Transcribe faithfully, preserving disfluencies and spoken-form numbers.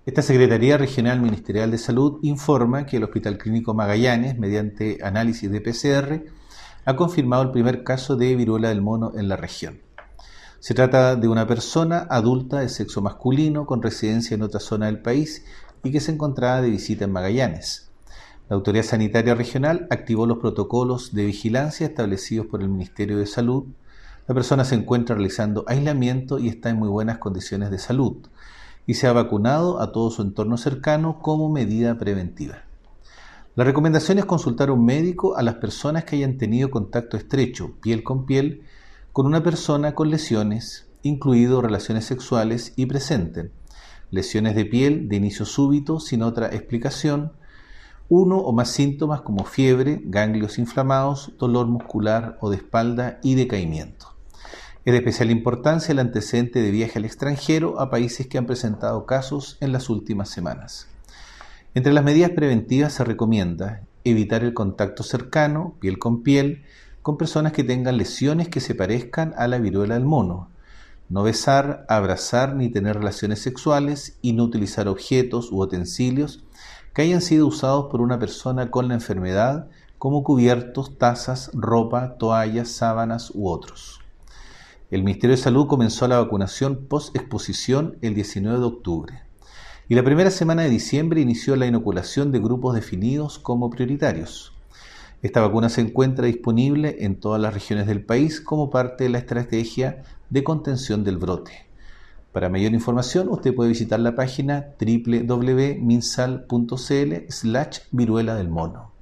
Esta Secretaría Regional Ministerial de Salud informa que el Hospital Clínico Magallanes, mediante análisis de P C R, ha confirmado el primer caso de viruela del mono en la región. Se trata de una persona adulta de sexo masculino con residencia en otra zona del país y que se encontraba de visita en Magallanes. La Autoridad Sanitaria Regional activó los protocolos de vigilancia establecidos por el Ministerio de Salud. La persona se encuentra realizando aislamiento y está en muy buenas condiciones de salud y se ha vacunado a todo su entorno cercano como medida preventiva. La recomendación es consultar a un médico a las personas que hayan tenido contacto estrecho, piel con piel, con una persona con lesiones, incluido relaciones sexuales, y presenten lesiones de piel de inicio súbito sin otra explicación, uno o más síntomas como fiebre, ganglios inflamados, dolor muscular o de espalda y decaimiento. Es de especial importancia el antecedente de viaje al extranjero a países que han presentado casos en las últimas semanas. Entre las medidas preventivas se recomienda evitar el contacto cercano, piel con piel, con personas que tengan lesiones que se parezcan a la viruela del mono, no besar, abrazar ni tener relaciones sexuales y no utilizar objetos u utensilios que hayan sido usados por una persona con la enfermedad, como cubiertos, tazas, ropa, toallas, sábanas u otros. El Ministerio de Salud comenzó la vacunación post-exposición el diecinueve de octubre y la primera semana de diciembre inició la inoculación de grupos definidos como prioritarios. Esta vacuna se encuentra disponible en todas las regiones del país como parte de la estrategia de contención del brote. Para mayor información, usted puede visitar la página doble u doble u doble u punto minsal punto c l slash viruela del mono.